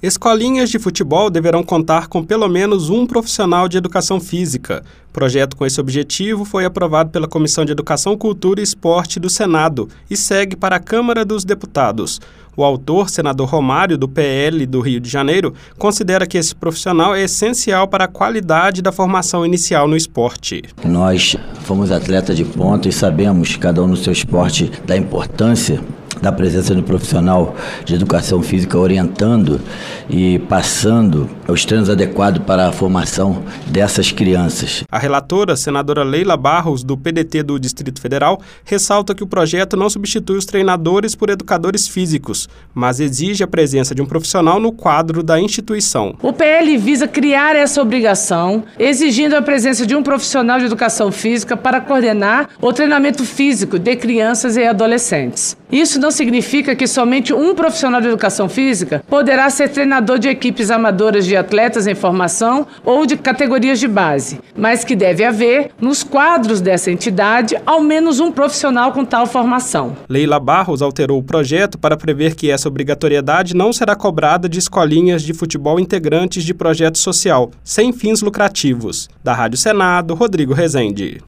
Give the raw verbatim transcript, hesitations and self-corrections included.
Escolinhas de futebol deverão contar com pelo menos um profissional de educação física. O projeto com esse objetivo foi aprovado pela Comissão de Educação, Cultura e Esporte do Senado e segue para a Câmara dos Deputados. O autor, senador Romário, do P L do Rio de Janeiro, considera que esse profissional é essencial para a qualidade da formação inicial no esporte. Nós fomos atletas de ponta e sabemos, cada um no seu esporte, da importância da presença do profissional de educação física orientando e passando os treinos adequados para a formação dessas crianças. A relatora, senadora Leila Barros, do P D T do Distrito Federal, ressalta que o projeto não substitui os treinadores por educadores físicos, mas exige a presença de um profissional no quadro da instituição. O P L visa criar essa obrigação, exigindo a presença de um profissional de educação física para coordenar o treinamento físico de crianças e adolescentes. Isso não significa que somente um profissional de educação física poderá ser treinador de equipes amadoras de atletas em formação ou de categorias de base, mas que deve haver, nos quadros dessa entidade, ao menos um profissional com tal formação. Leila Barros alterou o projeto para prever que essa obrigatoriedade não será cobrada de escolinhas de futebol integrantes de projeto social, sem fins lucrativos. Da Rádio Senado, Rodrigo Rezende.